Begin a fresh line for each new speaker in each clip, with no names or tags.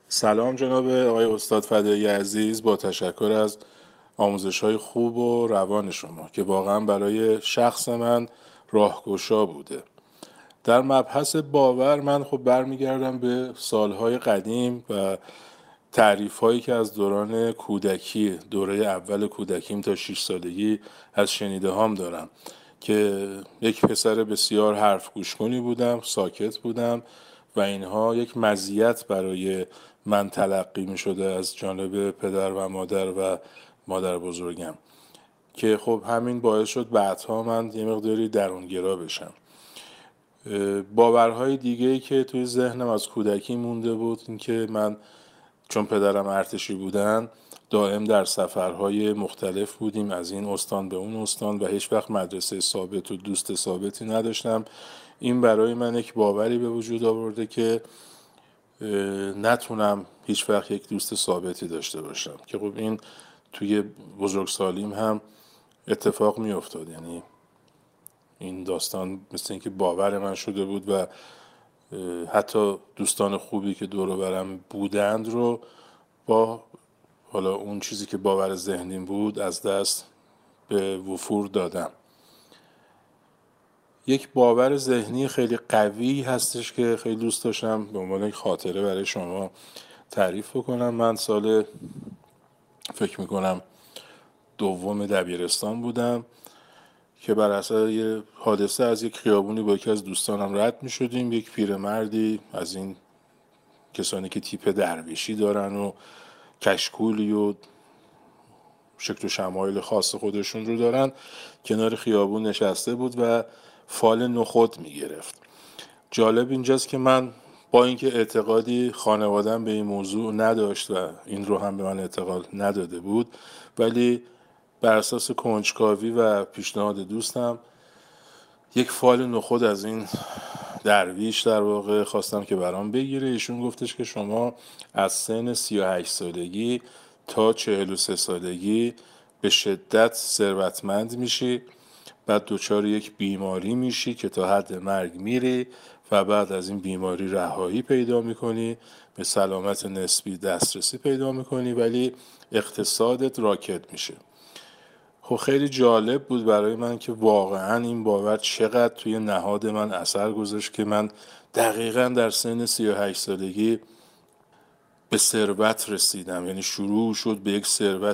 سلام جناب آقای استاد فدایی عزیز، با تشکر از آموزش‌های خوب و روان شما که واقعا برای شخص من راهگشا بوده. در مبحث باور من خب برمیگردم به سالهای قدیم و تعریف‌هایی که از دوران کودکی، دوره اول کودکیم تا 6 سالگی از شنیده هام دارم که یک پسر بسیار حرف گوش کنی بودم، ساکت بودم و اینها یک مزیت برای من تلقی می شده از جانب پدر و مادر بزرگم که خب همین باعث شد بعدها من یه مقداری درونگرا بشم. باورهای دیگه‌ای که توی ذهنم از کودکی مونده بود این که من چون پدرم ارتشی بودن دائم در سفرهای مختلف بودیم، از این استان به اون استان، و هیچ وقت مدرسه ثابت و دوست ثابتی نداشتم. این برای من یک باوری به وجود آورده که نتونم هیچ وقت یک دوست ثابتی داشته باشم که خب این توی بزرگسالیم هم اتفاق می افتاد. یعنی این داستان مثل اینکه باور من شده بود و حتی دوستان خوبی که دور و برم بودند رو با حالا اون چیزی که باور ذهنیم بود از دست به وفور دادم. یک باور ذهنی خیلی قوی هستش که خیلی دوست داشتم به عنوان یک خاطره برای شما تعریف بکنم. من سال فکر میکنم دوم دبیرستان بودم که بر اثر یه حادثه از یک خیابونی با یکی از دوستانم رد می شدیم. یک پیرمردی از این کسانی که تیپ درویشی دارن و کشکولی و شکل و شمایل خاص خودشون رو دارن کنار خیابون نشسته بود و فال نخود می گرفت. جالب اینجاست که من با اینکه اعتقادی خانواده‌ام به این موضوع نداشت و این رو هم به من اعتقاد نداده بود، ولی بر اساس کنجکاوی و پیشنهاد دوستم یک فال نخود از این درویش در واقع خواستم که برام بگیره. ایشون گفتش که شما از سن 38 سالگی تا 43 سالگی به شدت ثروتمند میشی، بعد دچار یک بیماری میشی که تا حد مرگ میری و بعد از این بیماری رهایی پیدا میکنی، به سلامت نسبی دسترسی پیدا میکنی، ولی اقتصادت راکت میشه. خب خیلی جالب بود برای من که واقعا این باور چقدر توی نهاد من اثر گذاشت که من دقیقا در سن 38 سالگی به ثروت رسیدم. یعنی شروع شد به یک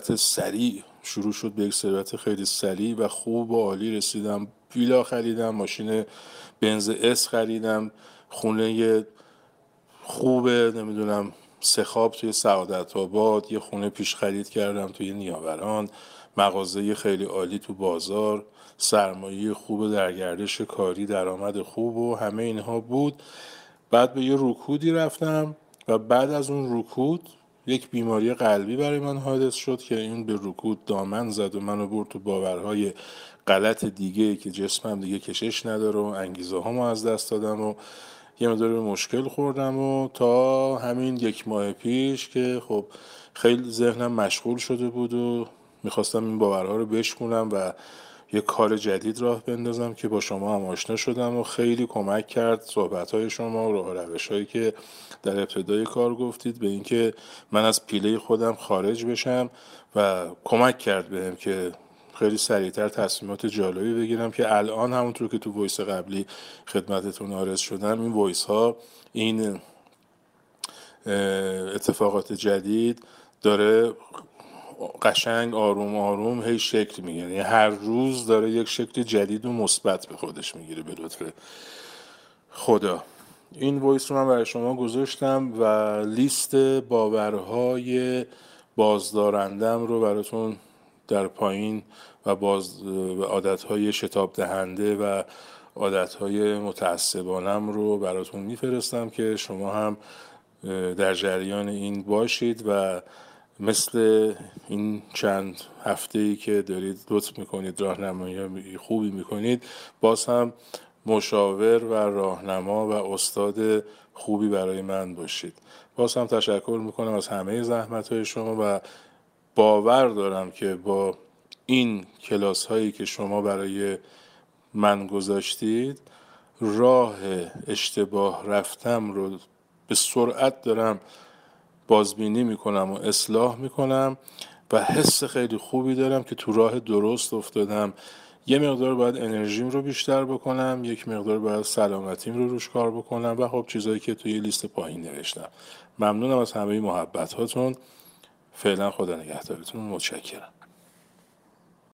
ثروت خیلی سریع و خوب و عالی رسیدم. ویلا خریدم، ماشین بنز اس خریدم، خونه خوبه نمیدونم سه خواب توی سعادت آباد، یه خونه پیش خرید کردم توی نیاوران، مغازه خیلی عالی تو بازار، سرمایه خوب در گردش کاری، درآمد خوب و همه اینها بود. بعد به یه رکودی رفتم و بعد از اون رکود یک بیماری قلبی برای من حادث شد که این به رکود دامن زد و منو برد تو باورهای غلط دیگه که جسمم دیگه کشش نداره و انگیزه هامو از دست دادم و یه مقدار به مشکل خوردم و تا همین یک ماه پیش که خب خیلی ذهنم مشغول شده بود و میخواستم این باورها رو بشکنم و یه کار جدید راه بندازم که با شما هم آشنا شدم و خیلی کمک کرد صحبت‌های شما و راه و روش‌هایی که در ابتدای کار گفتید به اینکه من از پیله خودم خارج بشم و کمک کرد بهم که خیلی سریعتر تصمیمات جالبی بگیرم که الان همونطور که تو وایس قبلی خدمتتون عرض شدم این وایس ها، این اتفاقات جدید داره قشنگ آروم آروم هی شکل میگیره. یعنی هر روز داره یک شکل جدید و مثبت به خودش میگیره به لطف خدا. این وایس رو من برای شما گذاشتم و لیست باورهای بازدارندم رو براتون در پایین و عادتهای شتاب دهنده و عادتهای متعصبانم رو براتون میفرستم که شما هم در جریان این باشید و مثل این چند هفته‌ای که دارید لطف میکنید راهنمایی خوبی میکنید، باز هم مشاور و راهنما و استاد خوبی برای من باشید. باز هم تشکر میکنم از همه زحمت‌های شما و باور دارم که با این کلاس هایی که شما برای من گذاشتید راه اشتباه رفتم رو به سرعت دارم بازبینی میکنم و اصلاح میکنم و حس خیلی خوبی دارم که تو راه درست افتادم. یه مقدار باید انرژیم رو بیشتر بکنم، یک مقدار باید سلامتیم رو روش کار بکنم و خب چیزایی که توی لیست پایین نوشتم. ممنونم از همه محبت هاتون. فعلا خدا نگهدارتون. متشکرم.